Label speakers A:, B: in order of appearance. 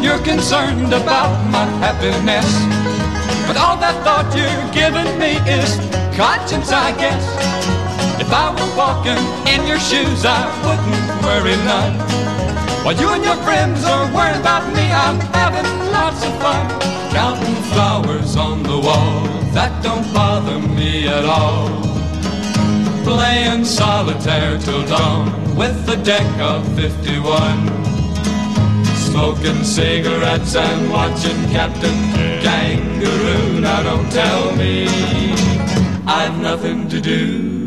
A: you're concerned about my happiness. But all that thought you're giving me is conscience, I guess. If I were walking in your shoes, I wouldn't worry none. While you and your friends are worried about me, I'm having lots of fun. Counting flowers on the wall, that don't bother me at all. Playing solitaire till dawn with a deck of 51. Smoking cigarettes and watching Captain Kangaroo. Now don't tell me I've nothing to do.